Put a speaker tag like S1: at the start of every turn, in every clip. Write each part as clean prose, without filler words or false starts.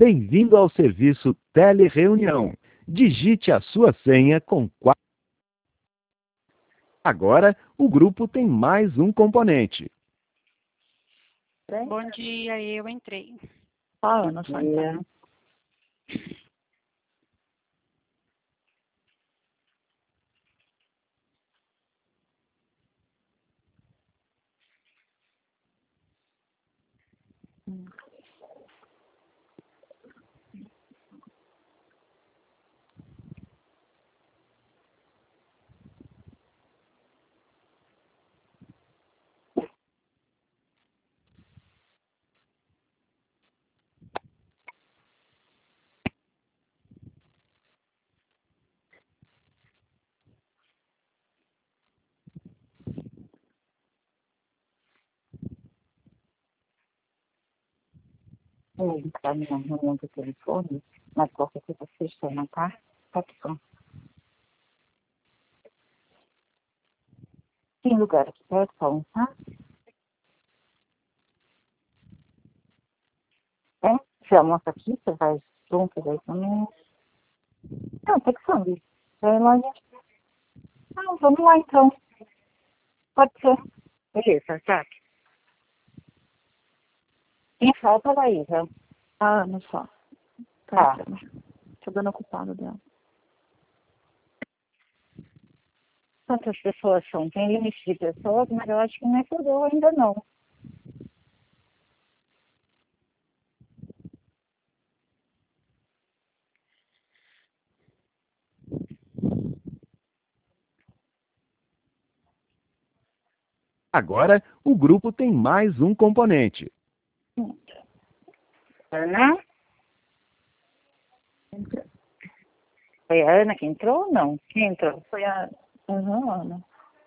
S1: Bem-vindo ao serviço Telereunião. Digite a sua senha com 4. Agora, o grupo tem mais um componente.
S2: Bom dia, eu entrei.
S3: Ana, só então. Ele está na reunião do telefone, mas qualquer coisa você chama, tá? Tá bom. Tem lugar aqui perto para almoçar? É? Você almoça aqui, você vai junto daí também? Não, tem que sangue. Vai lá, gente. Ah, vamos lá então. Pode ser. Beleza, tá. Quem falta, Laísa?
S2: A Ana só.
S3: Tá.
S2: Tô dando ocupado dela.
S3: Quantas pessoas são? Tem limite de pessoas, mas eu acho que não é tudo ainda não.
S1: Agora, o grupo tem mais um componente.
S3: Ana? Foi a Ana que entrou ou não? Quem entrou?
S2: Foi a Ana.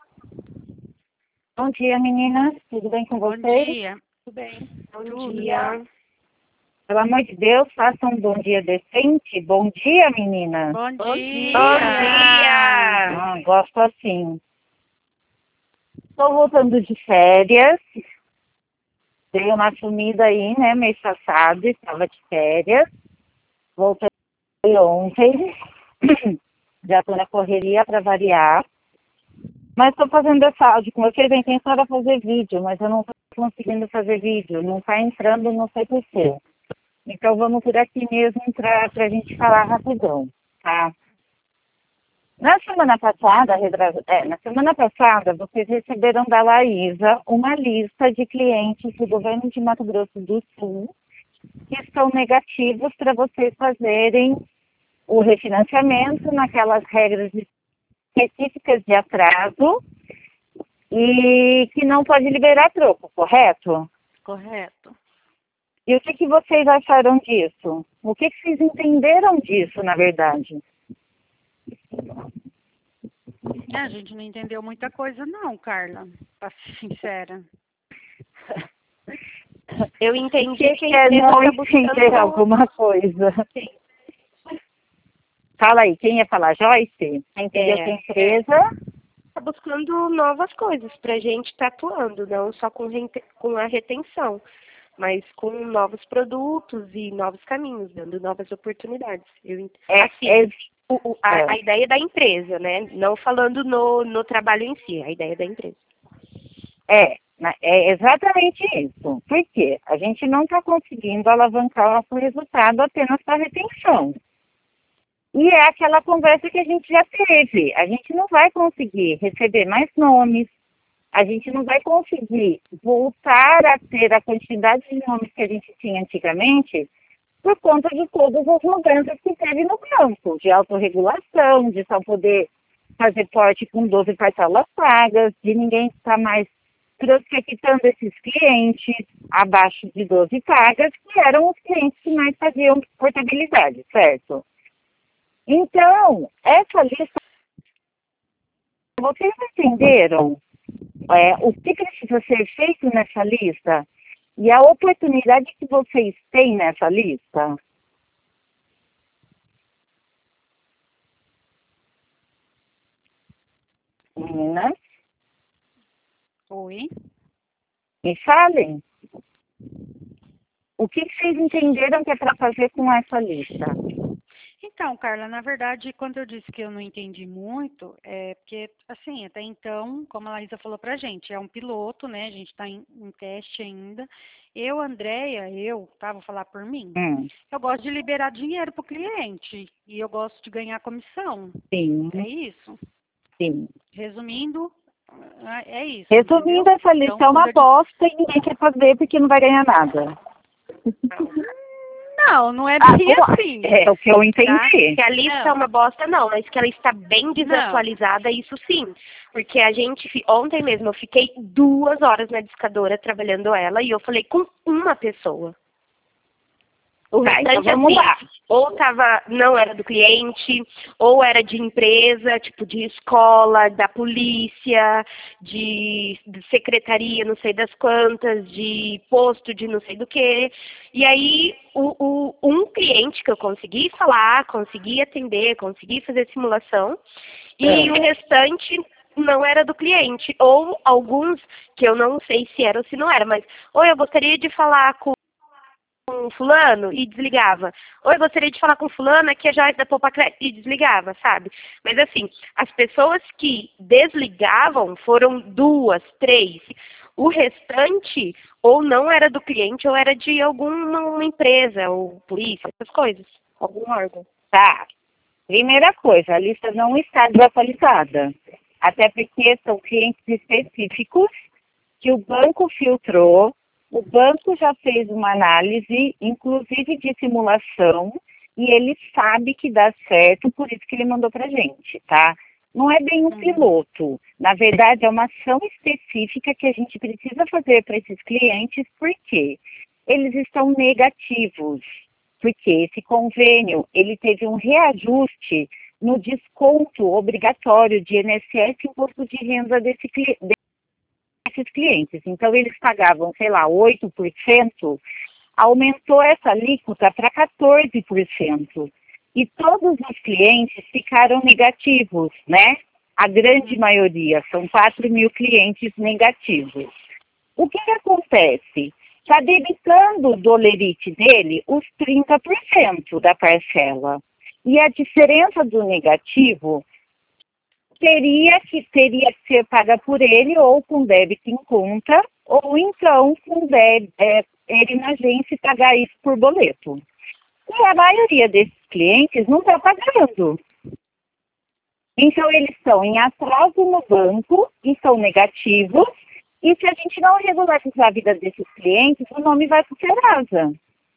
S3: Bom dia, meninas. Tudo bem com
S2: Bom
S3: vocês?
S2: dia. Tudo bem?
S3: Bom dia. Pelo amor de Deus, façam um bom dia decente. Bom dia, meninas.
S2: Bom dia.
S3: Bom dia. Ah, gosto assim. Estou voltando de férias. Dei uma sumida aí, né? Mês passado, estava de férias. Voltei ontem. Já estou na correria para variar. Mas estou fazendo essa áudio com vocês. A intenção era fazer vídeo, mas eu não estou conseguindo fazer vídeo. Não está entrando, não sei porquê. Então vamos por aqui mesmo para a gente falar rapidão, tá? Na semana passada, vocês receberam da Laísa uma lista de clientes do governo de Mato Grosso do Sul que estão negativos para vocês fazerem o refinanciamento naquelas regras específicas de atraso e que não pode liberar troco, correto?
S2: Correto.
S3: E o que vocês acharam disso? O que vocês entenderam disso, na verdade?
S2: A gente não entendeu muita coisa não, Carla. Pra ser sincera.
S4: Eu entendi que
S3: é
S4: a empresa
S3: não
S4: está
S3: entender
S4: buscando...
S3: alguma coisa.
S4: Sim.
S3: Fala aí, quem ia falar? Joyce? Entendeu que a empresa...
S4: Está buscando novas coisas para a gente estar atuando, não só com a retenção, mas com novos produtos e novos caminhos, dando novas oportunidades. A ideia da empresa, né? Não falando no trabalho em si, a ideia da empresa.
S3: É exatamente isso. Por quê? A gente não está conseguindo alavancar o nosso resultado apenas para retenção. E é aquela conversa que a gente já teve. A gente não vai conseguir receber mais nomes, a gente não vai conseguir voltar a ter a quantidade de nomes que a gente tinha antigamente por conta de todas as mudanças que teve no campo, de autorregulação, de só poder fazer porte com 12 parcelas pagas, de ninguém estar mais prospectando esses clientes abaixo de 12 pagas, que eram os clientes que mais faziam portabilidade, certo? Então, essa lista, vocês entenderam o que precisa ser feito nessa lista e a oportunidade que vocês têm nessa lista? Meninas?
S2: Oi?
S3: Me falem. O que vocês entenderam que é para fazer com essa lista?
S2: Então, Carla, na verdade, quando eu disse que eu não entendi muito, é porque, assim, até então, como a Larissa falou pra gente, é um piloto, né? A gente está em teste ainda. Tá? Vou falar por mim. Eu gosto de liberar dinheiro para o cliente e eu gosto de ganhar comissão.
S3: Sim.
S2: É isso?
S3: Sim.
S2: Resumindo, é isso.
S3: Resumindo,
S2: entendeu?
S3: essa lista
S2: Então,
S3: é uma bosta e ninguém quer fazer porque não vai ganhar nada.
S2: Não é bem assim.
S3: É o que eu entendi.
S4: Tá? Que a lista é uma bosta, não, mas que ela está bem desatualizada, isso sim. Porque a gente, ontem mesmo, eu fiquei 2 horas na discadora trabalhando ela e eu falei com uma pessoa. O restante,
S3: então vamos lá.
S4: ou não era do cliente, ou era de empresa, tipo de escola, da polícia, de secretaria, não sei das quantas, de posto de não sei do que. E aí, um cliente que eu consegui falar, consegui atender, consegui fazer simulação, e o restante não era do cliente. Ou alguns, que eu não sei se era ou se não era, mas, ou eu gostaria de falar com fulano e desligava. Ou eu gostaria de falar com fulano que é Joyce da Poupa Crédito e desligava, sabe? Mas assim, as pessoas que desligavam foram 2, 3. O restante ou não era do cliente ou era de alguma empresa ou polícia, essas coisas. Algum órgão.
S3: Tá. Primeira coisa, a lista não está desatualizada. Até porque são clientes específicos que o banco filtrou. O banco já fez uma análise, inclusive de simulação, e ele sabe que dá certo, por isso que ele mandou para a gente, tá? Não é bem um piloto. Na verdade, é uma ação específica que a gente precisa fazer para esses clientes, porque eles estão negativos. Porque esse convênio, ele teve um reajuste no desconto obrigatório de INSS e imposto de renda desses clientes. Então, eles pagavam, sei lá, 8%, aumentou essa alíquota para 14%. E todos os clientes ficaram negativos, né? A grande maioria, são 4 mil clientes negativos. O que acontece? Está debitando do lerite dele os 30% da parcela. E a diferença do negativo teria que ser paga por ele ou com débito em conta, ou então com ele na agência e pagar isso por boleto. E a maioria desses clientes não está pagando. Então, eles estão em atraso no banco e são negativos. E se a gente não regularizar a vida desses clientes, o nome vai para o Serasa.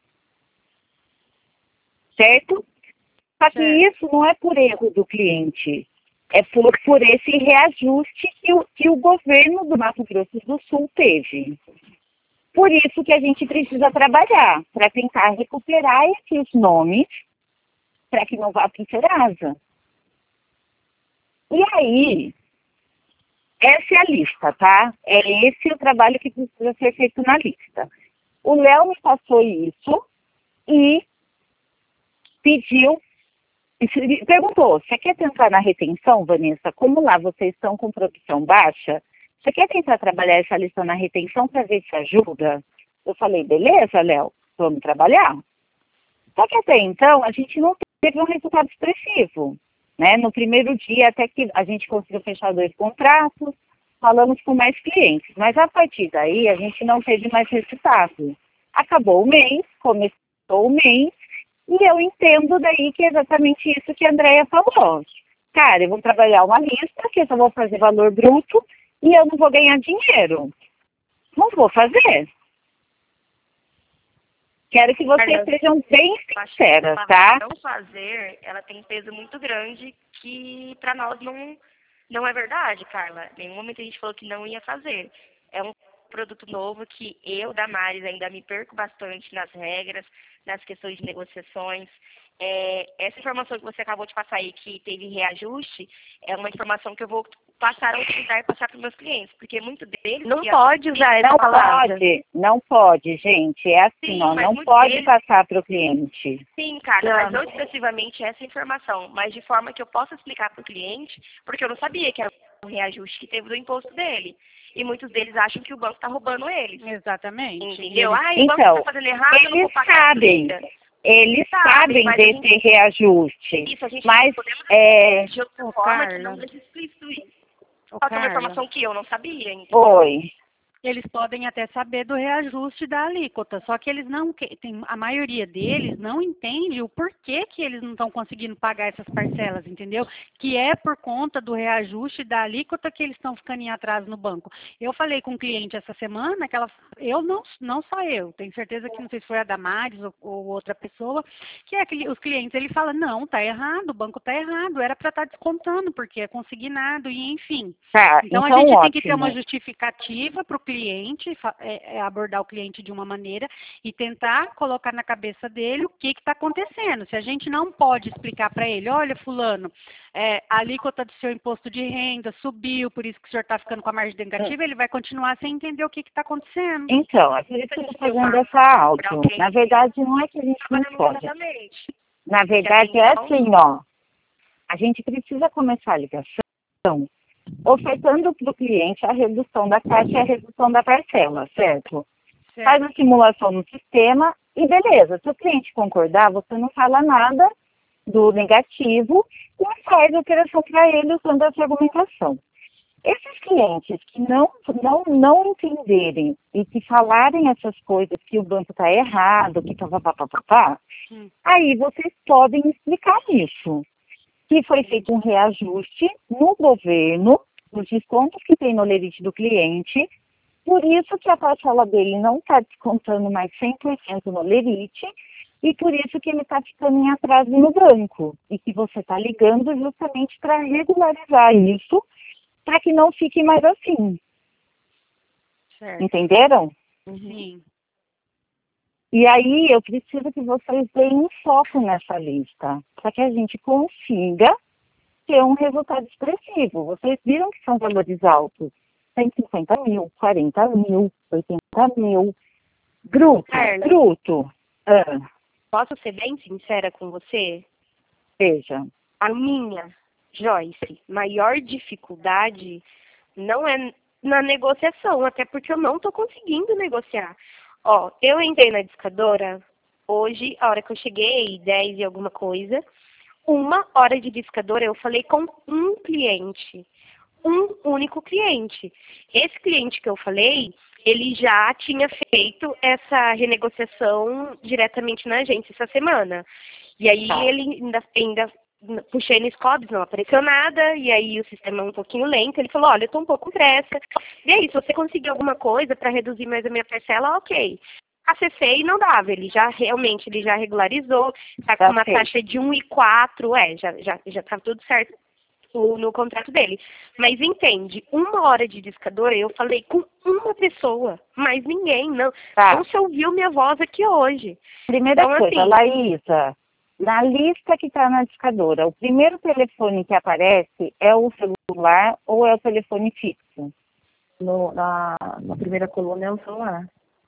S3: Certo? Só que isso não é por erro do cliente. É por esse reajuste que o governo do Mato Grosso do Sul teve. Por isso que a gente precisa trabalhar, para tentar recuperar esses nomes, para que não vá para o Serasa. E aí, essa é a lista, tá? É esse o trabalho que precisa ser feito na lista. O Léo me passou isso e perguntou, você quer tentar na retenção, Vanessa? Como lá vocês estão com produção baixa, você quer tentar trabalhar essa lista na retenção para ver se ajuda? Eu falei, beleza, Léo, vamos trabalhar. Só que até então, a gente não teve um resultado expressivo. Né? No primeiro dia, até que a gente conseguiu fechar 2 contratos, falamos com mais clientes. Mas a partir daí, a gente não teve mais resultado. Acabou o mês, começou o mês, e eu entendo daí que é exatamente isso que a Andrea falou. Cara, eu vou trabalhar uma lista, que eu só vou fazer valor bruto, e eu não vou ganhar dinheiro. Não vou fazer. Quero que vocês sejam bem sinceras, tá?
S4: Não fazer, ela tem um peso muito grande que para nós não é verdade, Carla. Em nenhum momento a gente falou que não ia fazer. É um produto novo que eu, Damares, ainda me perco bastante nas regras, nas questões de negociações. Essa informação que você acabou de passar aí, que teve reajuste, é uma informação que eu vou passar a utilizar e passar para os meus clientes, porque muito deles...
S3: Não pode usar essa palavra. Não pode, gente. É assim,
S4: Sim,
S3: ó, não pode passar para o cliente.
S4: Sim, cara, mas não excessivamente essa informação, mas de forma que eu possa explicar para o cliente, porque eu não sabia que era um reajuste que teve do imposto dele. e muitos deles acham que o banco está roubando eles.
S2: Exatamente.
S4: Entendeu? O banco
S3: Então,
S4: está fazendo errado, eu não vou
S3: eles
S4: pagar
S3: sabem.
S4: a dívida.
S3: Eles sabem
S4: mas
S3: desse reajuste.
S4: Isso, a gente
S3: Mas,
S4: podemos de outra
S2: Ô,
S4: forma que
S2: Carla.
S4: não deixe explícito isso.
S2: Ô,
S4: Só que é uma
S2: Carla,
S4: informação que eu não sabia. Então.
S3: oi.
S2: eles podem até saber do reajuste da alíquota, só que eles não, a maioria deles não entende o porquê que eles não estão conseguindo pagar essas parcelas, entendeu? Que é por conta do reajuste da alíquota que eles estão ficando em atraso no banco. Eu falei com um cliente essa semana que não só eu, tenho certeza que não sei se foi a Damares ou outra pessoa, que é que os clientes, ele fala, não, tá errado, o banco tá errado, era para estar descontando, porque é consignado e enfim.
S3: Tá,
S2: Então, a gente tem que ter uma justificativa para o cliente, abordar o cliente de uma maneira e tentar colocar na cabeça dele o que está acontecendo. Se a gente não pode explicar para ele, olha, fulano, a alíquota do seu imposto de renda subiu, por isso que o senhor está ficando com a margem negativa, ele vai continuar sem entender o que está acontecendo.
S3: Então, é por isso que eu estou fazendo essa áudio. Na verdade, não é que a gente não pode. Na verdade, é assim, ó. A gente precisa começar a ligação ofertando para o cliente a redução da taxa e a redução da parcela, certo? Faz a simulação no sistema e beleza. Se o cliente concordar, você não fala nada do negativo e faz a operação para ele usando essa argumentação. Esses clientes que não entenderem e que falarem essas coisas, que o banco está errado, que aí vocês podem explicar isso. Que foi feito um reajuste no governo, dos descontos que tem no lerite do cliente, por isso que a parcela dele não está descontando mais 100% no lerite, e por isso que ele está ficando em atraso no banco, e que você está ligando justamente para regularizar isso, para que não fique mais assim.
S2: Certo.
S3: Entenderam?
S2: Sim.
S3: E aí eu preciso que vocês deem um foco nessa lista, para que a gente consiga ter um resultado expressivo. Vocês viram que são valores altos. 150 mil, 40 mil, 80 mil. Bruto.
S4: Posso ser bem sincera com você?
S3: Veja.
S4: A minha, Joyce, maior dificuldade não é na negociação, até porque eu não estou conseguindo negociar. Ó, eu entrei na discadora hoje, a hora que eu cheguei, 10 e alguma coisa, 1 hora de discadora eu falei com um cliente, um único cliente. Esse cliente que eu falei, ele já tinha feito essa renegociação diretamente na agência essa semana. E aí ele ainda puxei no Scobs, não apareceu nada, e aí o sistema é um pouquinho lento, ele falou, olha, eu tô um pouco com pressa, e aí, se você conseguir alguma coisa para reduzir mais a minha parcela, ok. Acessei e não dava, ele já regularizou, tá com uma taxa de 1,4, já tá tudo certo no contrato dele. Mas entende, 1 hora de discadora eu falei com uma pessoa, mais ninguém, não. Não se ouviu minha voz aqui hoje.
S3: Primeira coisa, assim, Laísa, na lista que está na discadora, o primeiro telefone que aparece é o celular ou é o telefone fixo?
S5: Na primeira coluna é o celular.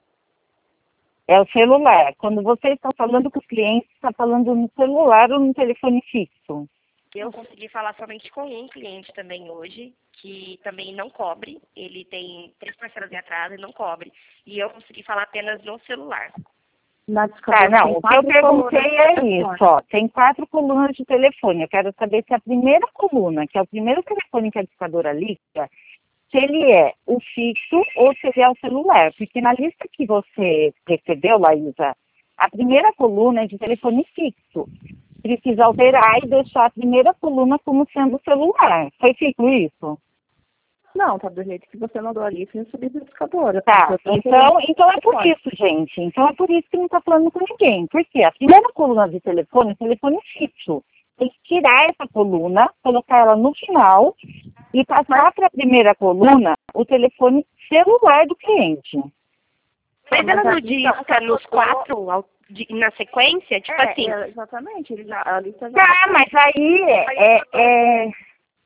S3: É o celular. Quando vocês estão falando com os clientes, está falando no celular ou no telefone fixo?
S4: Eu consegui falar somente com um cliente também hoje, que também não cobre. Ele tem 3 parcelas de atraso e não cobre. E eu consegui falar apenas no celular.
S3: Não, o que eu perguntei é isso, ó. Tem 4 colunas de telefone. Eu quero saber se a primeira coluna, que é o primeiro telefone que a discadora lista, se ele é o fixo ou se ele é o celular. Porque na lista que você recebeu, Laísa, a primeira coluna é de telefone fixo. Precisa alterar e deixar a primeira coluna como sendo o celular. Foi feito isso?
S5: Não, tá do jeito que você mandou ali, sem subir da discadora.
S3: Tá, então é por isso, gente. Então é por isso que não tá falando com ninguém. Porque a primeira coluna de telefone é telefone fixo. Tem que tirar essa coluna, colocar ela no final e passar para a primeira coluna o telefone celular do cliente.
S4: Mas ela não disca nos 4 na sequência? Tipo assim.
S5: Exatamente. A lista já...
S3: Tá, mas aí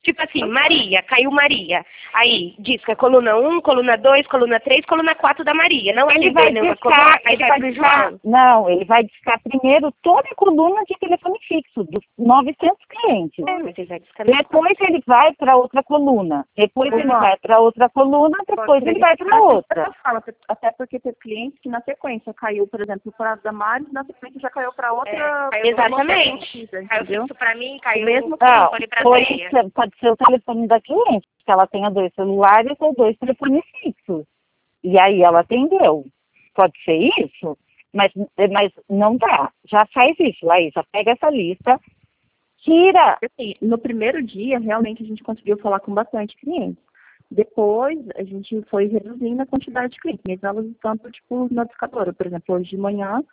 S4: Tipo assim, Maria, caiu Maria. Aí, diz que é coluna 1, coluna 2, coluna 3, coluna 4 da Maria. Não
S3: Ele vai discar,
S4: aí vai pro João.
S3: não, ele vai discar primeiro toda a coluna de telefone fixo, dos 900 clientes.
S4: Mas ele vai discar
S3: Depois ele vai para outra coluna. Depois ele vai para outra coluna, depois ele vai para outra.
S5: Até porque tem cliente que na sequência caiu, por exemplo, para a da Mari, na sequência já caiu para outra.
S4: Exatamente.
S5: Entendeu?
S4: Isso para mim, caiu
S5: Mesmo
S3: Não,
S4: para
S3: pode ser o telefone da cliente, que ela tenha 2 celulares ou 2 telefones fixos. E aí ela atendeu. Pode ser isso, mas não dá. Já faz isso, Laísa. Pega essa lista, tira.
S5: Assim, no primeiro dia, realmente a gente conseguiu falar com bastante clientes. Depois, a gente foi reduzindo a quantidade de clientes, mesmo elas estando, tipo, na discadora. Por exemplo, hoje de manhã,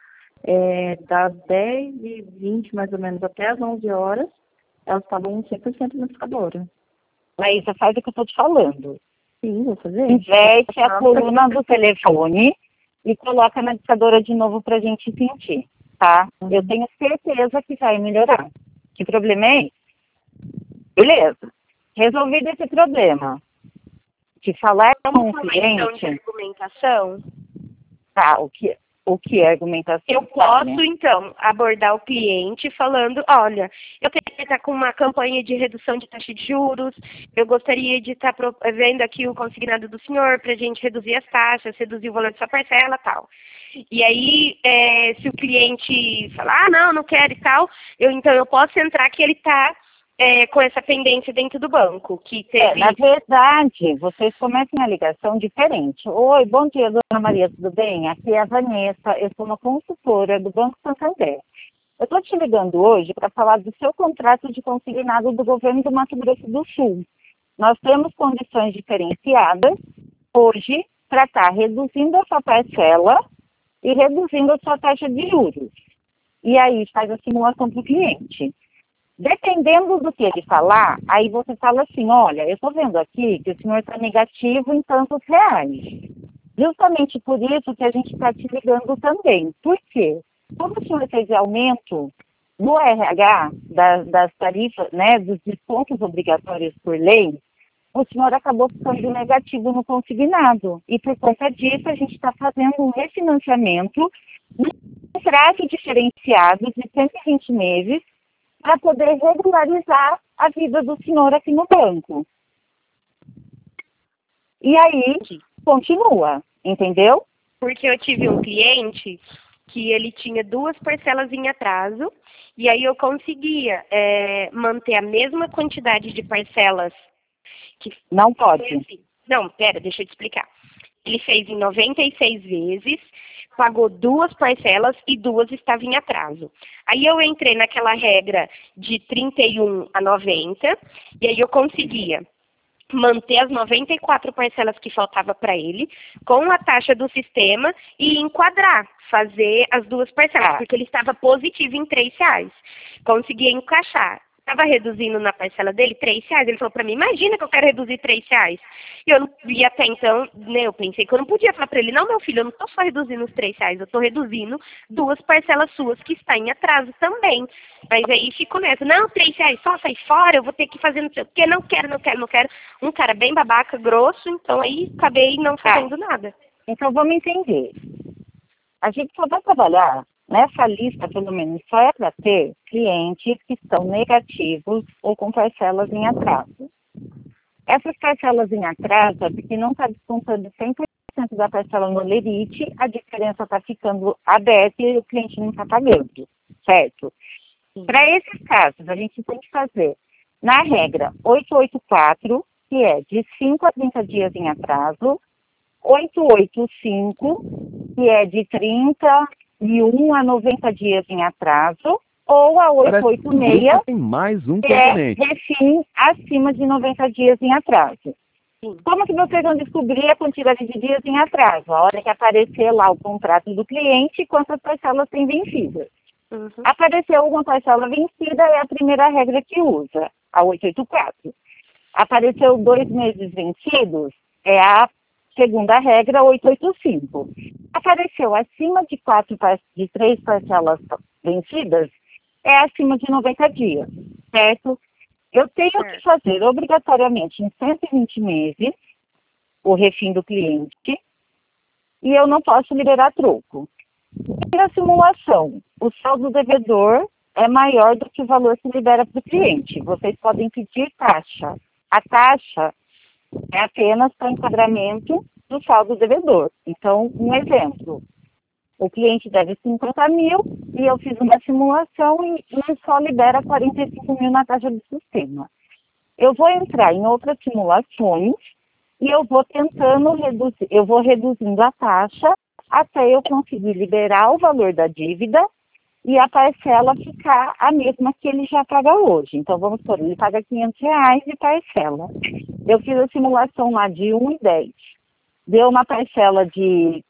S5: das 10h20, mais ou menos, até as 11 horas, elas estavam 100% na discadora.
S3: Laísa, faz o que eu estou te falando.
S5: Sim, vou fazer.
S3: Inverte a coluna do telefone e coloca na discadora de novo para a gente sentir, tá? Eu tenho certeza que vai melhorar. Que problema é esse? Beleza. Resolvido esse problema de falar com o cliente...
S4: de argumentação.
S3: Tá, o que é argumentação?
S4: Eu posso, então, abordar o cliente falando, olha, eu queria estar com uma campanha de redução de taxa de juros, eu gostaria de estar vendo aqui o consignado do senhor para a gente reduzir as taxas, reduzir o valor da sua parcela e tal. E aí, se o cliente falar, não quero e tal, então eu posso entrar que ele está com essa pendência dentro do banco, que teve...
S3: na verdade, vocês começam a ligação diferente. Oi, bom dia, dona Maria, tudo bem? Aqui é a Vanessa, eu sou uma consultora do Banco Santander. Eu estou te ligando hoje para falar do seu contrato de consignado do governo do Mato Grosso do Sul. Nós temos condições diferenciadas hoje para estar reduzindo a sua parcela e reduzindo a sua taxa de juros. E aí faz a simulação para o cliente. Dependendo do que ele falar, aí você fala assim, olha, eu estou vendo aqui que o senhor está negativo em tantos reais. Justamente por isso que a gente está te ligando também. Por quê? Como o senhor teve aumento no RH das tarifas, né, dos descontos obrigatórios por lei, o senhor acabou ficando negativo no consignado. E por conta disso, a gente está fazendo um refinanciamento, um prazo diferenciado de 120 meses, para poder regularizar a vida do senhor aqui no banco. E aí, continua, entendeu?
S4: Porque eu tive um cliente que ele tinha 2 parcelas em atraso, e aí eu conseguia manter a mesma quantidade de parcelas.
S3: Não pode.
S4: Não, pera, deixa eu te explicar. Ele fez em 96 vezes, pagou 2 parcelas e 2 estavam em atraso. Aí eu entrei naquela regra de 31 a 90, e aí eu conseguia manter as 94 parcelas que faltava para ele, com a taxa do sistema e enquadrar, fazer as 2 parcelas, porque ele estava positivo em R$3. Conseguia encaixar. Estava reduzindo na parcela dele R$3. Ele falou para mim, imagina que eu quero reduzir R$3. E até então, né, eu pensei que eu não podia falar para ele, não, meu filho, eu não estou só reduzindo os R$3, eu estou reduzindo 2 parcelas suas que está em atraso também. Mas aí ficou nessa, não, R$3, só sai fora, eu vou ter que fazer não sei o quê, não quero. Um cara bem babaca, grosso, então aí acabei não fazendo nada.
S3: Então vamos entender. A gente só vai trabalhar nessa lista, pelo menos, só é para ter clientes que estão negativos ou com parcelas em atraso. Essas parcelas em atraso é porque não está descontando 100% da parcela no lerite, a diferença está ficando aberta e o cliente não está pagando, certo? Para esses casos, a gente tem que fazer, na regra 884, que é de 5 a 30 dias em atraso, 885, que é de 31 a 90 dias em atraso, ou a 886,
S1: tem mais um
S3: que é
S1: componente.
S3: refim acima de 90 dias em atraso.
S4: Sim.
S3: Como que vocês vão descobrir a quantidade de dias em atraso? A hora que aparecer lá o contrato do cliente e quantas parcelas tem vencidas.
S4: Uhum.
S3: Apareceu uma parcela vencida, é a primeira regra que usa, a 884. Apareceu 2 meses vencidos, é a segunda regra, 885. Apareceu acima de 3 parcelas vencidas, é acima de 90 dias, certo? Eu tenho que fazer obrigatoriamente em 120 meses o refim do cliente e eu não posso liberar troco. Na simulação, o saldo devedor é maior do que o valor que libera para o cliente. Vocês podem pedir taxa. A taxa é apenas para enquadramento do saldo devedor. Então, um exemplo. O cliente deve 50 mil e eu fiz uma simulação e só libera 45 mil na taxa do sistema. Eu vou entrar em outras simulações e eu vou tentando reduzir, eu vou reduzindo a taxa até eu conseguir liberar o valor da dívida e a parcela ficar a mesma que ele já paga hoje. Então, vamos supor, ele paga R$500 de parcela. Eu fiz a simulação lá de 1,10. Deu uma parcela de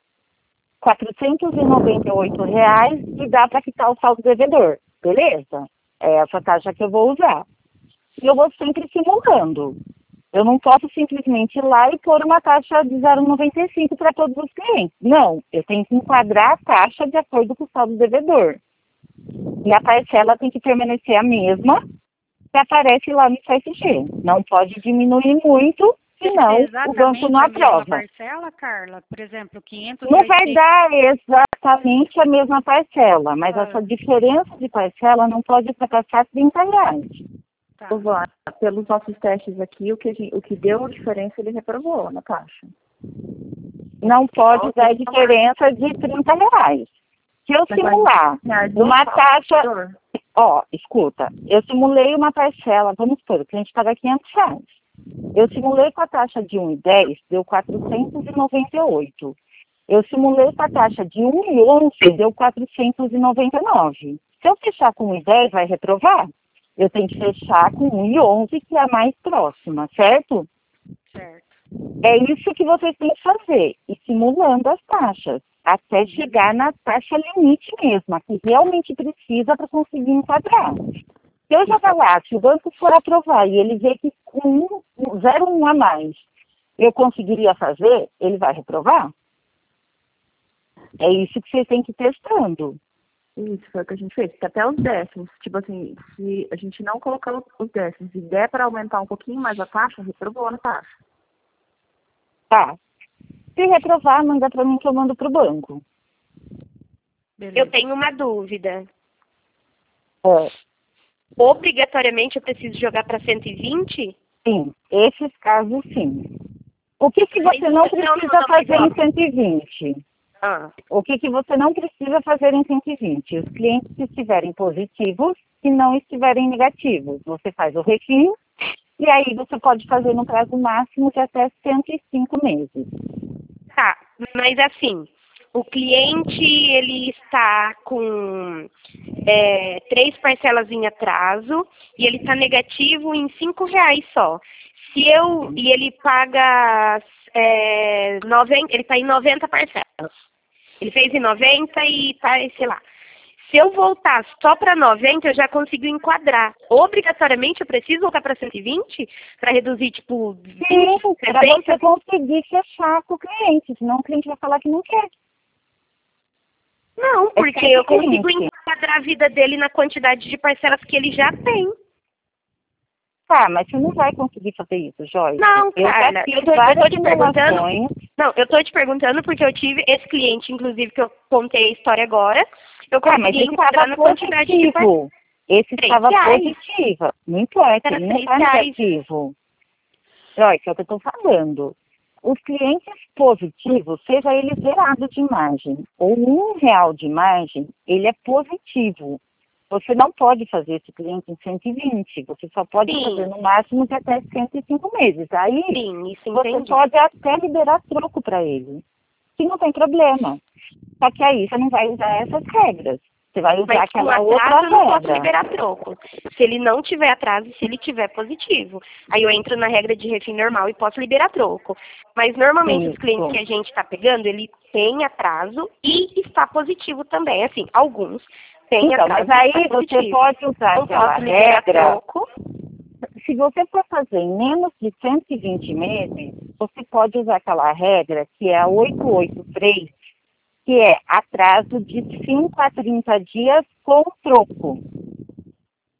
S3: R$498 e dá para quitar o saldo devedor. Beleza? É essa taxa que eu vou usar. E eu vou sempre simulando. Eu não posso simplesmente ir lá e pôr uma taxa de 0,95 para todos os clientes. Não, eu tenho que enquadrar a taxa de acordo com o saldo devedor. E a parcela tem que permanecer a mesma que aparece lá no CSG. Não pode diminuir muito, senão o banco não aprova.
S2: Parcela, Carla? Por exemplo, 500...
S3: Não vai dar exatamente a mesma parcela, mas essa diferença de parcela não pode ultrapassar R$30.
S2: Tá.
S5: Pelos nossos testes aqui, o que deu diferença ele reprovou na taxa.
S3: Não pode dar diferença de R$30. Se eu simular uma taxa... escuta, eu simulei uma parcela, vamos supor, o cliente paga R$500. Eu simulei com a taxa de 1,10, deu 498. Eu simulei com a taxa de 1,11, deu 499. Se eu fechar com 1,10, vai reprovar? Eu tenho que fechar com 1,11, que é a mais próxima, certo?
S2: Certo.
S3: É isso que vocês têm que fazer, e simulando as taxas, até chegar na taxa limite mesmo, a que realmente precisa para conseguir enquadrar. Se eu jogar lá, se o banco for aprovar e ele ver que com 0,1 a mais eu conseguiria fazer, ele vai reprovar? É isso que vocês têm que ir testando.
S5: Isso foi o que a gente fez. Até os décimos. Tipo assim, se a gente não colocar os décimos e der para aumentar um pouquinho mais a taxa, reprovou na taxa.
S3: Tá. Se reprovar, manda para mim que eu mando para o banco.
S4: Beleza. Eu tenho uma dúvida.
S3: É.
S4: Obrigatoriamente eu preciso jogar para 120?
S3: Sim, esses casos sim. O que você não precisa fazer em 120? O que você não precisa fazer em 120? Os clientes que estiverem positivos e não estiverem negativos. Você faz o refim e aí você pode fazer no prazo máximo de até 105 meses.
S4: Tá, mas assim, o cliente ele está com 3 parcelas em atraso e ele está negativo em R$5 só. E ele paga 90, ele está em 90 parcelas. Ele fez em 90 e tá, sei lá. Se eu voltar só para 90, eu já consigo enquadrar. Obrigatoriamente eu preciso voltar para 120 para reduzir, tipo, 20,
S3: sim,
S4: 70?
S3: Para você conseguir fechar com o cliente, senão o cliente vai falar que não quer.
S4: Não, porque eu consigo enquadrar a vida dele na quantidade de parcelas que ele já tem.
S3: Tá, mas você não vai conseguir fazer isso, Joyce.
S4: Não, Carla, eu tô te perguntando. Não, eu tô te perguntando porque eu tive esse cliente, inclusive, que eu contei a história agora. Eu consegui enquadrar na quantidade de parcelas.
S3: Esse estava positiva. Não importa, ele não está negativo. Joyce, é o que eu estou falando. Os clientes positivos, seja ele zerado de imagem ou R$1 de imagem, ele é positivo. Você não pode fazer esse cliente em 120, você só pode fazer no máximo de até 105 meses. Aí você pode até liberar troco para ele, que não tem problema. Só que aí você não vai usar essas regras. Você vai usar aquela outra regra.
S4: Eu não posso liberar troco. Se ele não tiver atraso, se ele tiver positivo. Aí eu entro na regra de refim normal e posso liberar troco. Mas normalmente os clientes que a gente está pegando, ele tem atraso e está positivo também. Assim, alguns têm atraso.
S3: Mas aí você pode usar aquela regra. Se você for fazer em menos de 120 meses, você pode usar aquela regra que é a 883, que é atraso de 5 a 30 dias com troco.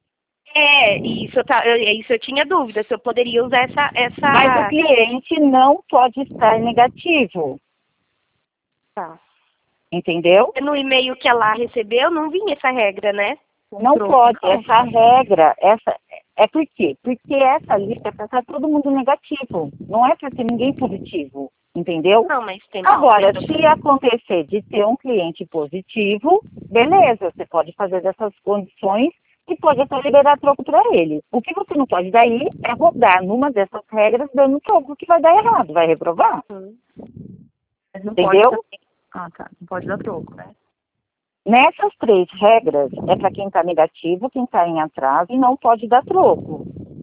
S4: Isso eu tinha dúvida, se eu poderia usar essa...
S3: Mas o cliente não pode estar negativo,
S4: Tá.
S3: entendeu?
S4: No e-mail que ela recebeu, não vinha essa regra, né?
S3: Não pode, essa regra, por quê? Porque essa lista é para estar todo mundo negativo, não é para ter ninguém positivo, entendeu?
S4: Não, mas tem...
S3: Agora, se acontecer de ter um cliente positivo, beleza, você pode fazer dessas condições e pode até liberar troco para ele. O que você não pode daí é rodar numa dessas regras dando troco, que vai dar errado, vai reprovar.
S5: Mas não
S3: entendeu?
S5: Pode tá. Não pode dar troco, né?
S3: Nessas 3 regras, é para quem está negativo, quem está em atraso e não pode dar troco.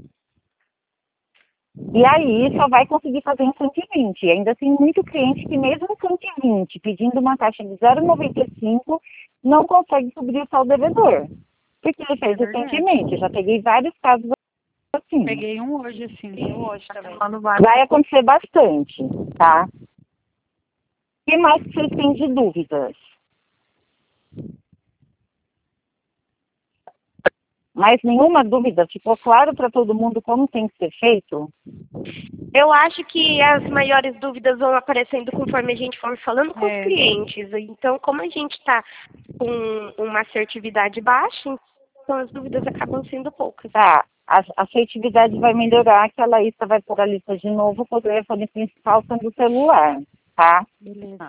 S3: E aí só vai conseguir fazer em 120. E ainda tem muito cliente que mesmo em 120, pedindo uma taxa de 0,95, não consegue cobrir o saldo devedor. Porque ele fez recentemente. Eu já peguei vários casos assim.
S2: Peguei um hoje, assim.
S5: Também.
S3: Vai acontecer bastante, tá? O que mais que vocês têm de dúvidas? Mas nenhuma dúvida? Ficou claro para todo mundo como tem que ser feito?
S4: Eu acho que as maiores dúvidas vão aparecendo conforme a gente for falando com os clientes. Então, como a gente está com uma assertividade baixa, então as dúvidas acabam sendo poucas.
S3: Tá, a assertividade vai melhorar, que a Laísa vai pôr a lista de novo com o telefone principal sendo o celular, tá?
S2: Beleza.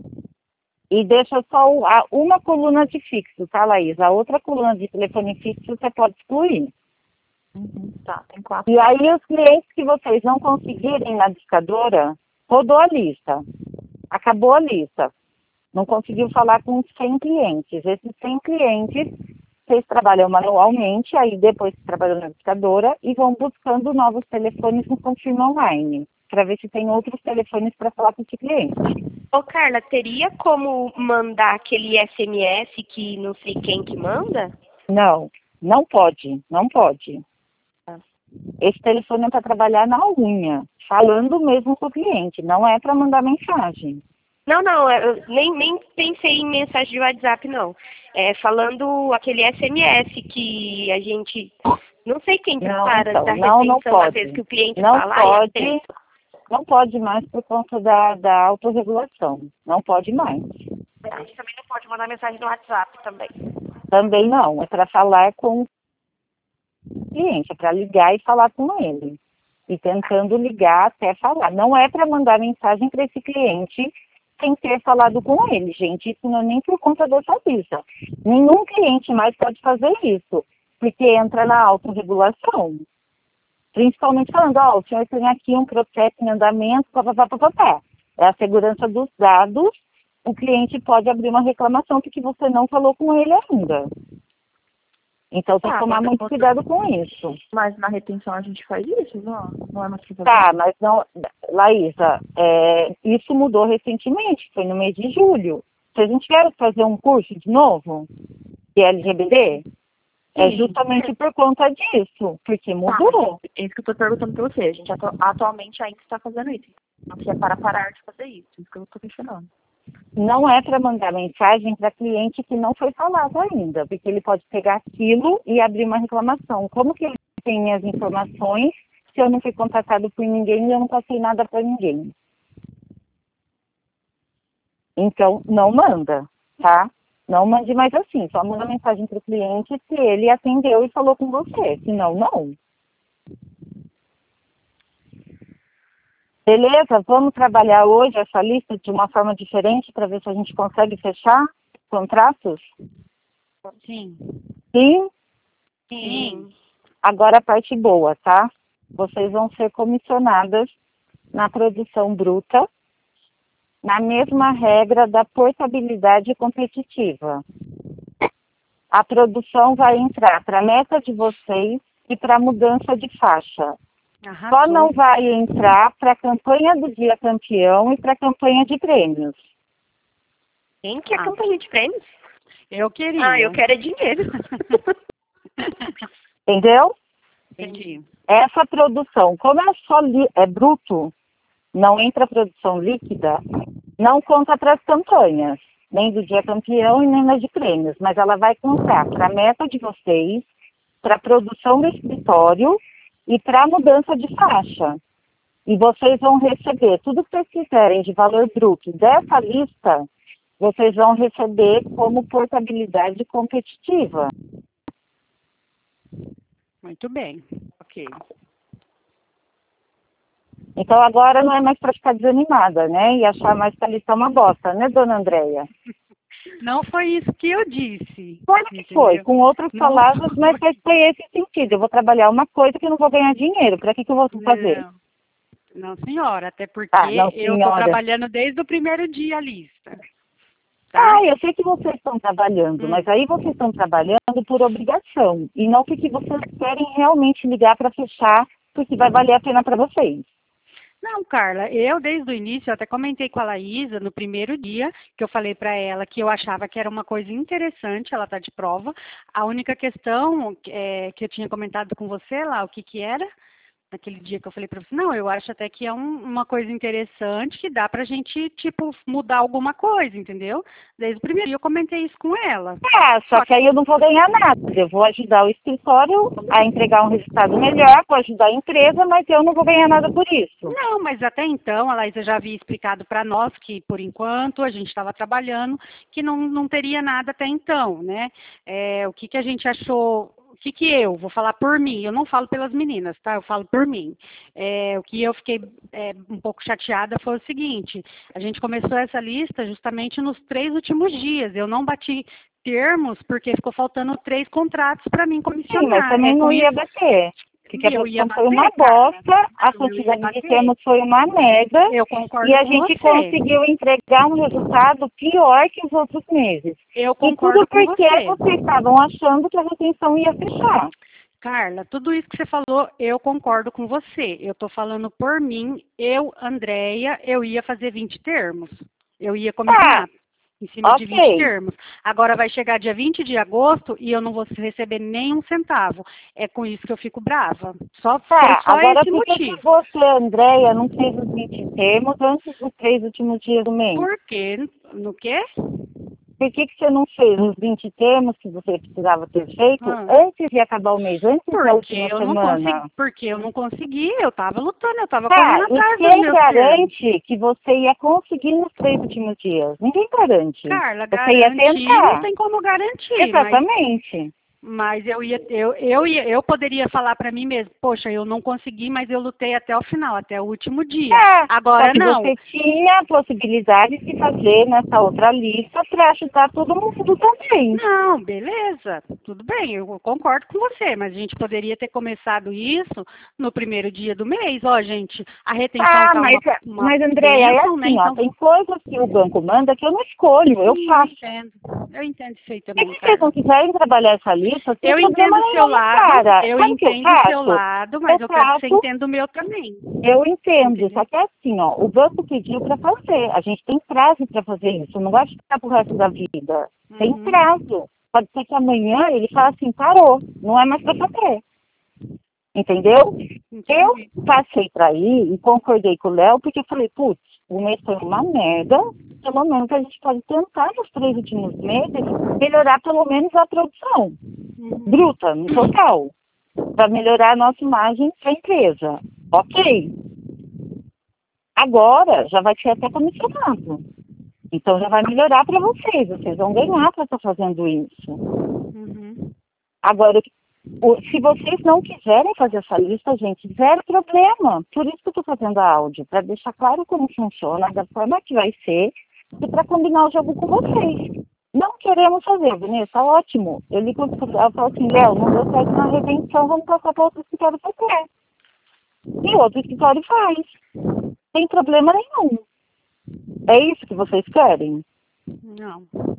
S3: E deixa só uma coluna de fixo, tá, Laís? A outra coluna de telefone fixo você pode excluir.
S5: Tá, tem 4.
S3: E aí os clientes que vocês não conseguirem na discadora, rodou a lista. Acabou a lista. Não conseguiu falar com os 100 clientes. Esses 100 clientes, vocês trabalham manualmente, aí depois que trabalham na discadora, e vão buscando novos telefones no Confirma Online, para ver se tem outros telefones para falar com esse cliente.
S4: Ô, Carla, teria como mandar aquele SMS que não sei quem que manda?
S3: Não, não pode, não pode. Esse telefone é para trabalhar na unha, falando mesmo com o cliente, não é para mandar mensagem.
S4: Não, eu nem pensei em mensagem de WhatsApp, não. Falando aquele SMS que a gente... Não sei quem que para da retenção, às vezes que o cliente fala...
S3: Não pode mais por conta da autorregulação. Não pode mais.
S4: A gente também não pode mandar mensagem no WhatsApp também.
S3: Também não. É para falar com o cliente, é para ligar e falar com ele. E tentando ligar até falar. Não é para mandar mensagem para esse cliente sem ter falado com ele, gente. Isso não é nem por conta dessa lista. Nenhum cliente mais pode fazer isso, porque entra na autorregulação. Principalmente falando, o senhor tem aqui um processo em andamento, papapá. É a segurança dos dados, o cliente pode abrir uma reclamação porque você não falou com ele ainda. Então tem que tomar muito cuidado com isso.
S5: Mas na retenção a gente faz isso, não é mais que fazer.
S3: Tá, mas não, Laísa, isso mudou recentemente, foi no mês de julho. Vocês não tiveram que fazer um curso de novo de LGPD? É justamente por conta disso, porque mudou.
S5: É isso que eu estou perguntando para você. A gente atualmente ainda está fazendo isso. Não se é para parar de fazer isso. Isso que eu estou questionando.
S3: Não é para mandar mensagem para cliente que não foi falado ainda, porque ele pode pegar aquilo e abrir uma reclamação. Como que ele tem minhas informações se eu não fui contatado por ninguém e eu não passei nada para ninguém? Então, não manda, tá? Não mande mais assim, só manda mensagem para o cliente se ele atendeu e falou com você, senão não. Beleza, vamos trabalhar hoje essa lista de uma forma diferente para ver se a gente consegue fechar contratos?
S2: Sim.
S3: Sim?
S4: Sim.
S3: Agora a parte boa, tá? Vocês vão ser comissionadas na produção bruta, na mesma regra da portabilidade competitiva. A produção vai entrar para a meta de vocês e para a mudança de faixa. Só não vai entrar para a campanha do Dia Campeão e para a campanha de prêmios.
S4: Quem quer campanha de prêmios?
S2: Eu queria.
S4: Eu quero dinheiro.
S3: Entendeu?
S2: Entendi.
S3: Essa produção, como é só é bruto, não entra produção líquida, não conta para as campanhas, nem do Dia Campeão e nem nas de prêmios, mas ela vai contar para a meta de vocês, para a produção do escritório e para a mudança de faixa. E vocês vão receber tudo que vocês quiserem de valor bruto dessa lista, vocês vão receber como portabilidade competitiva.
S2: Muito bem, ok.
S3: Então agora não é mais para ficar desanimada, né? E achar mais que a lista é uma bosta, né, dona Andréia?
S2: Não foi isso que eu disse.
S3: Claro que foi, com outras palavras, mas foi esse sentido. Eu vou trabalhar uma coisa que eu não vou ganhar dinheiro. Para que eu vou fazer?
S2: Não, senhora, até porque
S3: não,
S2: eu estou trabalhando desde o primeiro dia a lista.
S3: Tá? Eu sei que vocês estão trabalhando, mas aí vocês estão trabalhando por obrigação e não porque vocês querem realmente ligar para fechar, porque vai valer a pena para vocês.
S2: Não, Carla, eu desde o início, eu até comentei com a Laísa no primeiro dia, que eu falei para ela que eu achava que era uma coisa interessante, ela está de prova. A única questão que eu tinha comentado com você lá, o que era, naquele dia que eu falei para você, não, eu acho até que é uma coisa interessante, que dá pra gente, tipo, mudar alguma coisa, entendeu? Desde o primeiro dia eu comentei isso com ela.
S3: Só que aí eu não vou ganhar nada. Eu vou ajudar o escritório a entregar um resultado melhor, vou ajudar a empresa, mas eu não vou ganhar nada por isso.
S2: Não, mas até então, a Laísa já havia explicado para nós que, por enquanto, a gente estava trabalhando, que não teria nada até então, né? O que a gente achou... O que eu vou falar por mim, eu não falo pelas meninas, tá? Eu falo por mim. O que eu fiquei um pouco chateada foi o seguinte, a gente começou essa lista justamente nos 3 últimos dias, eu não bati termos porque ficou faltando 3 contratos para mim comissionar.
S3: Sim, mas também não ia bater. Porque a produção foi uma bosta, a quantidade de termos foi uma merda,
S2: eu concordo
S3: e a
S2: com
S3: gente
S2: você.
S3: conseguiu entregar um resultado pior que os outros meses.
S2: Eu concordo
S3: e tudo porque
S2: com você.
S3: Vocês estavam achando que a retenção ia fechar.
S2: Carla, tudo isso que você falou, eu concordo com você. Eu estou falando por mim, Andréia, eu ia fazer 20 termos. Eu ia comissionar em cima de 20 termos. Agora vai chegar dia 20 de agosto e eu não vou receber nem um centavo. É com isso que eu fico brava. Só
S3: agora
S2: esse motivo.
S3: Por que você, Andréia, não fez os 20 termos antes dos 3 últimos dias do mês?
S2: Por quê? No quê?
S3: Por que você não fez os 20 termos que você precisava ter feito antes de acabar o mês, antes da última semana?
S2: Porque eu não consegui, eu estava lutando, eu estava correndo atrás dos
S3: meus
S2: meus
S3: garante
S2: termos.
S3: que você ia conseguir nos 3 últimos dias? Ninguém garante.
S2: Carla,
S3: você ia tentar.
S2: Não tem como garantir.
S3: Exatamente.
S2: Mas eu poderia falar para mim mesmo, poxa, eu não consegui, mas eu lutei até o final, até o último dia. Agora não.
S3: Você tinha a possibilidade de fazer nessa outra lista para ajudar todo mundo também.
S2: Não, beleza, tudo bem, eu concordo com você, mas a gente poderia ter começado isso no primeiro dia do mês. Ó, gente, a retenção tá
S3: mas Andréia, é assim,
S2: então...
S3: tem coisas que o banco manda que eu não escolho, eu faço.
S2: Eu entendo isso aí também.
S3: Se vocês não quiserem trabalhar essa lista,
S2: eu entendo o seu lado, eu entendo o seu lado, mas eu quero que você entenda o meu também.
S3: Eu entendo, só que é assim, ó, o banco pediu para fazer, a gente tem prazo para fazer isso, não vai ficar pro resto da vida, tem prazo. Pode ser que amanhã ele fale assim, parou, não é mais para fazer. Entendeu? Eu passei para ir e concordei com o Léo, porque eu falei, putz, o mês foi uma merda, pelo menos a gente pode tentar nos 3 últimos meses melhorar pelo menos a produção bruta, no total, para melhorar a nossa imagem para a empresa. Ok. Agora já vai ser até comissionado. Então já vai melhorar para vocês vão ganhar para estar fazendo isso. Agora, se vocês não quiserem fazer essa lista, gente, zero problema. Por isso que eu estou fazendo a áudio, para deixar claro como funciona, da forma que vai ser, e para combinar o jogo com vocês. Não queremos fazer, Vanessa, ótimo. Eu ligo para ela e falo assim, Léo, não deu certo na redenção, vamos passar para outro escritório fazer. E outro escritório faz. Sem problema nenhum. É isso que vocês querem?
S2: Não.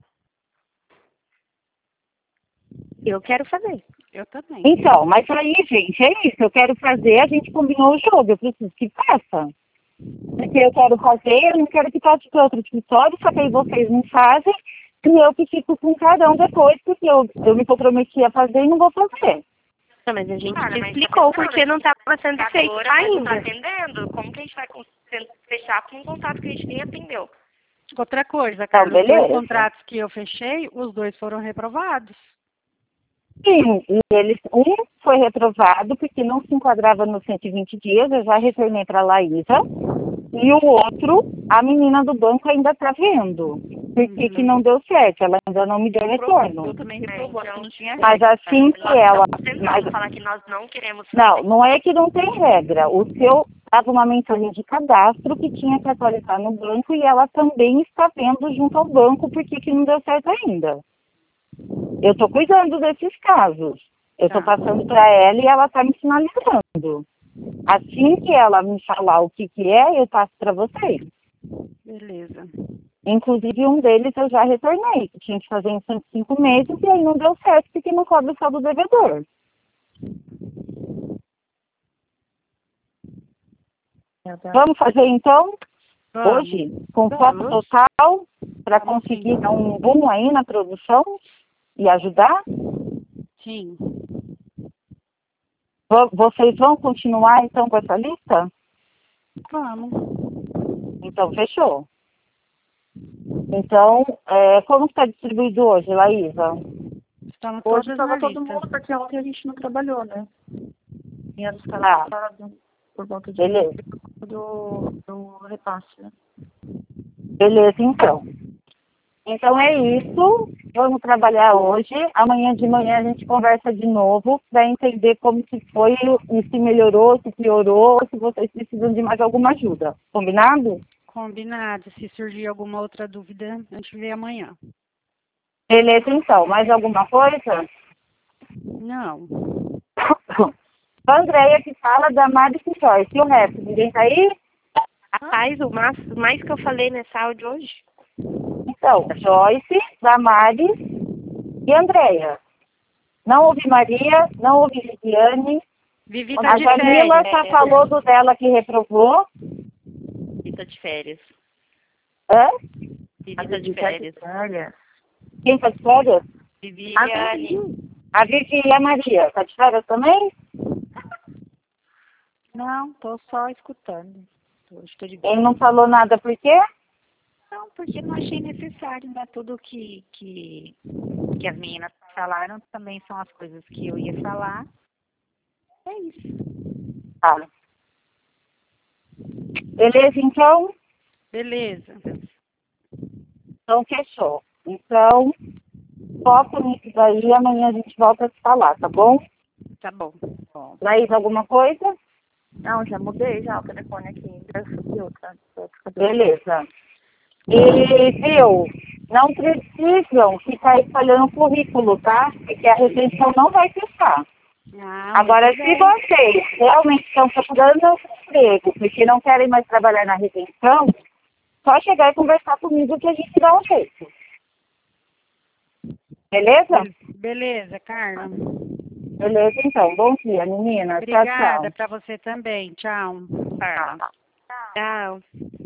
S4: Eu quero fazer.
S2: Eu também.
S3: Então, mas aí, gente, é isso. Eu quero fazer, a gente combinou o jogo. Eu preciso que faça. Porque eu quero fazer, eu não quero que passe para outro escritório, só que aí vocês não fazem, e eu que fico com carão depois, porque eu me comprometi a fazer e não vou fazer.
S4: Não, mas a gente te explicou porque não estava sendo feito ainda.
S6: Tá atendendo? Como que a gente vai fechar com um contato que a gente nem atendeu?
S2: Outra coisa, Carlos, os 2 contratos que eu fechei, os 2 foram reprovados.
S3: Sim, e eles, um foi reprovado porque não se enquadrava nos 120 dias, eu já retornei para a Laísa, e o outro, a menina do banco ainda está vendo, porque que não deu certo, ela ainda não me deu retorno.
S5: Eu também reprovou, que não tinha
S3: Mas
S5: regra.
S3: assim que ela...
S6: Tentamos falar que nós não queremos
S3: Não, não é que não tem regra, o seu estava uma mensagem de cadastro que tinha que atualizar no banco e ela também está vendo junto ao banco porque que não deu certo ainda. Eu estou cuidando desses casos. Eu estou passando para ela e ela está me sinalizando. Assim que ela me falar o que é, eu passo para vocês.
S2: Beleza.
S3: Inclusive, um deles eu já retornei, que tinha que fazer em 105 meses e aí não deu certo porque não cobre o saldo do devedor. Vamos fazer então?
S2: Vamos.
S3: Hoje, com foco total, para conseguir dar um boom aí na produção e ajudar?
S2: Sim.
S3: Vocês vão continuar então com essa lista?
S2: Vamos.
S3: Então, fechou. Então, como está distribuído hoje, Laísa?
S2: Estamos
S5: Hoje
S2: todas
S5: estava
S2: na
S5: todo
S2: lista.
S5: mundo, porque ontem a gente não trabalhou, né? Tinha dos caras por volta de
S3: Beleza.
S5: do repasse, né?
S3: Beleza, então. Então é isso. Vamos trabalhar hoje. Amanhã de manhã a gente conversa de novo para entender como que foi e se melhorou, se piorou, se vocês precisam de mais alguma ajuda. Combinado?
S2: Combinado. Se surgir alguma outra dúvida, a gente vê amanhã.
S3: Beleza, então. Mais alguma coisa?
S2: Não.
S3: A Andréia que fala da Madison Joyce. E o resto? Ninguém tá aí?
S4: Rapaz, o mais que eu falei nessa áudio hoje.
S3: Então, Joyce, Damares e Andréia. Não ouvi Maria, não ouvi Viviane.
S2: Vivi
S3: A
S2: tá de
S3: Jamila
S2: férias.
S3: já falou do dela que reprovou.
S6: Vivi tá de férias.
S3: Hã?
S6: Vivi tá de férias.
S3: Quem tá de férias?
S6: Viviane.
S3: A Vivi e a Maria. Tá de férias também?
S5: Não, tô só escutando. Hoje tô de boa.
S3: Ele não falou nada por quê?
S5: Não, porque não achei necessário, né? Tudo que as meninas falaram também são as coisas que eu ia falar. É isso.
S3: Tá. Beleza, então?
S2: Beleza.
S3: Então, fechou. Então, foco nisso daí. Amanhã a gente volta a se falar, tá bom?
S2: Tá bom.
S3: Laís, alguma coisa?
S5: Não, já mudei já o telefone aqui. Já subi outra.
S3: Beleza. E, viu, não precisam ficar espalhando currículo, tá? Porque a retenção não vai fechar. Agora, se vocês realmente estão procurando outro emprego, porque não querem mais trabalhar na retenção, só chegar e conversar comigo que a gente dá um jeito. Beleza?
S2: Beleza, Carla.
S3: Beleza, então. Bom dia, menina.
S2: Obrigada
S3: Tchau, tchau.
S2: para você também. Tchau.
S6: Tá.
S4: Tchau.